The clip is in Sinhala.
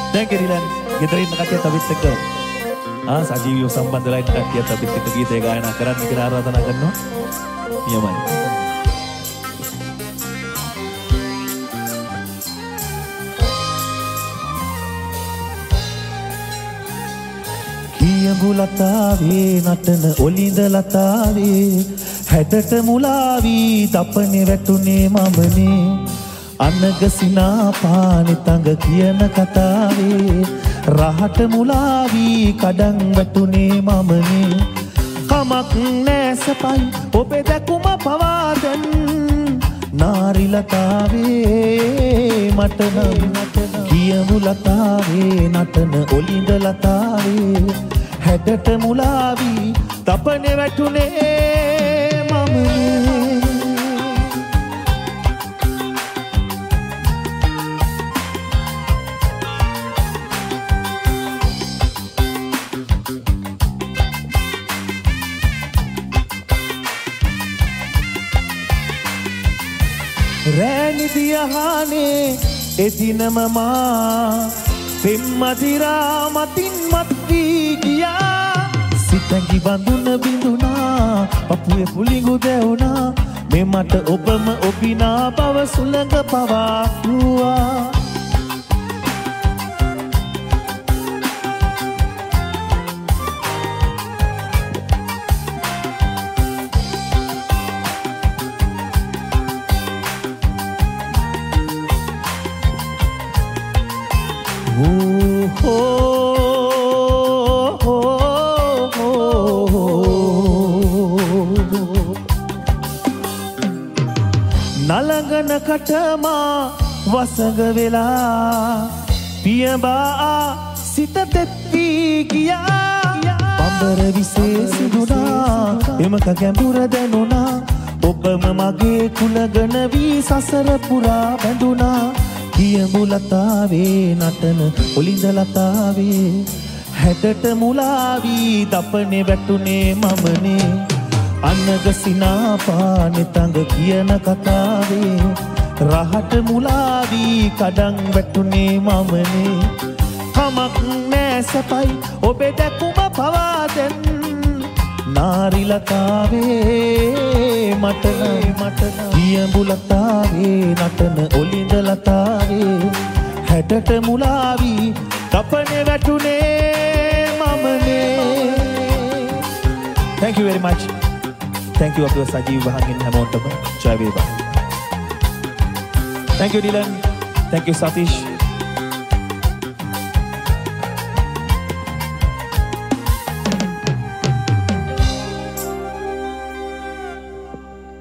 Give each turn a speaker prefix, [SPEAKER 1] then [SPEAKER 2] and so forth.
[SPEAKER 1] Thank you Dylan. ගෙදරින් කට්ටියත් අපිත් එක්ක සජීවීව සම්බන්ධ වෙලා ඉන්න කට්ටියත් අපිත් එක්ක ගීතය ගායනා කරන්න කියලා ආරාධනා කරනවා. නියමයි. කියඹු ලතාවේ නටන ඔලිඳ ලතාවේ හැඩට මුලාවී දපනේ වැටුනේ මමනේ අනගසිනා පානි තඟ කියන කතාවේ රහට මුලාවී කඩන් වැටුනේ මමනේ කමක් නැසපයි ඔබේ දැකුම පවාදන් නාරි ලතාවේ මට නම් කියමු ලතාවේ නටන ඔලිඳ ලතාවේ හැඩට මුලාවී තපනේ වැටුනේ මමනේ රෑනිදියහනේ එදිනම මා පෙම්මදිරා මතින් මත් වී ගියා සිතැඟි බඳුන බිඳුනා පපුවේ පුලිඟු දැවුනා මේ මට ඔබම ඔබිනා බව සුළඟ පවා කිව්වා නලගන කටමා වසඟ වෙලා පියඹා සිත තෙත්වී ගියා පඹර විශේෂුණා එමක ගැඹුර දැනුණා ඔබම මගේ කුලගන වී සසර පුරා බැඳුණා කියඹු ලතාවේ නටන ඔලිඳ ලතාවේ හැඩට මුලාවී දපනේ වැටුනේ මමනේ අනගසිනා පානේ තඟ කියන කතාවේ රහට මුලාවී කඩන් වැටුනේ මමනේ කමක් නැසපයි ඔබේ දැකුම පවාදන් නාරි ලතාවේ මට කියඹු ලතාවේ නටන ඔලිඳ ලතාවේ හැඩට මුලාවී තපනේ වැටුනේ මමනේ Thank you very much. Thank you අපේ සජීව වහන්ගෙන් හැමෝටම ජය වේවා. Thank you Dylan. Thank you Satish.